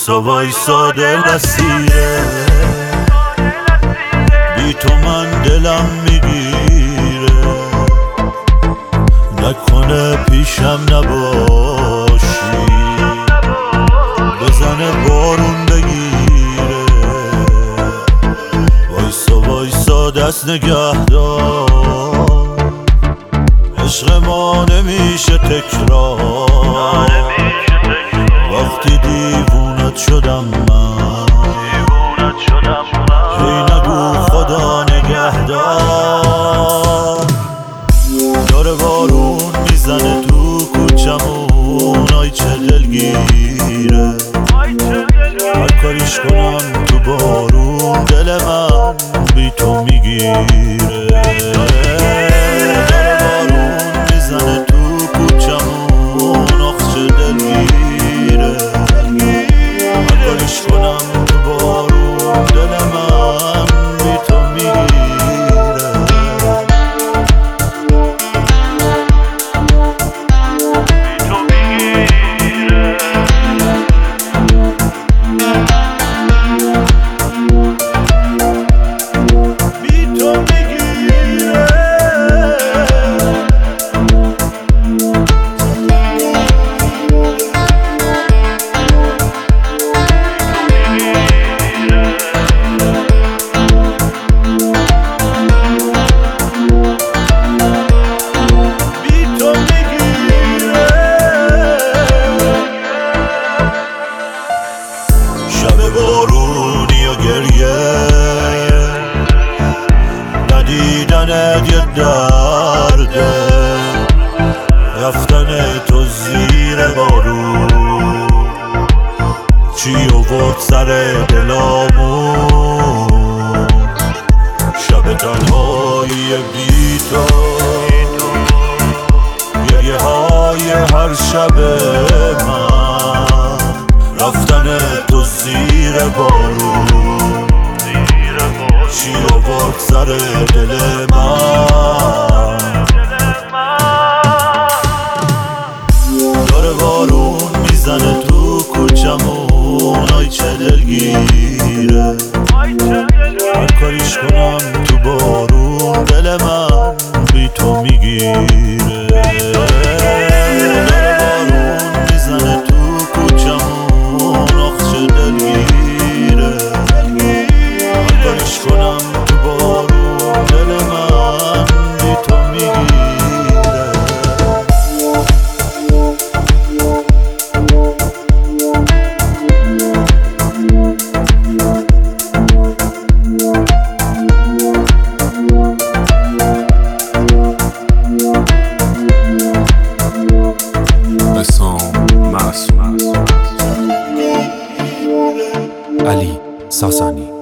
وایسا دل اسیره، بی تو من دلم میگیره، نکنه پیشم نباشی، بزنه بارون بگیره. وایسا دست نگه دار، عشق ما نمیشه تکرار، وقتی دیوونت شدم من، هی نگو خدا نگهدار. داره بارون میزنه تو کوچمون، آی چه دلگیره، هر کاریش کنم تو بارون دل من بی تو میگیره. داره بارون میزنه تو کوچمون، آخ چه دلگیره، هر کاریش کنم تو بارون دل من بی تو میگیره. شب بارونی و گریه، ندیدنت یه درده، رفتن تو زیر بارون چی آورد سر دلامون. شب تنهایی بی تو، گریه های هر شب من، رفتن تو زیر بارون چی آورد سر دل من. داره بارون میزنه تو کوچمون، آی چه دلگیره، هر کاریش کنم تو بارون دل من بی تو میگیره. کنم تو بارون دل من بی تو میگیره. حسام معصوم. علی ساسانی.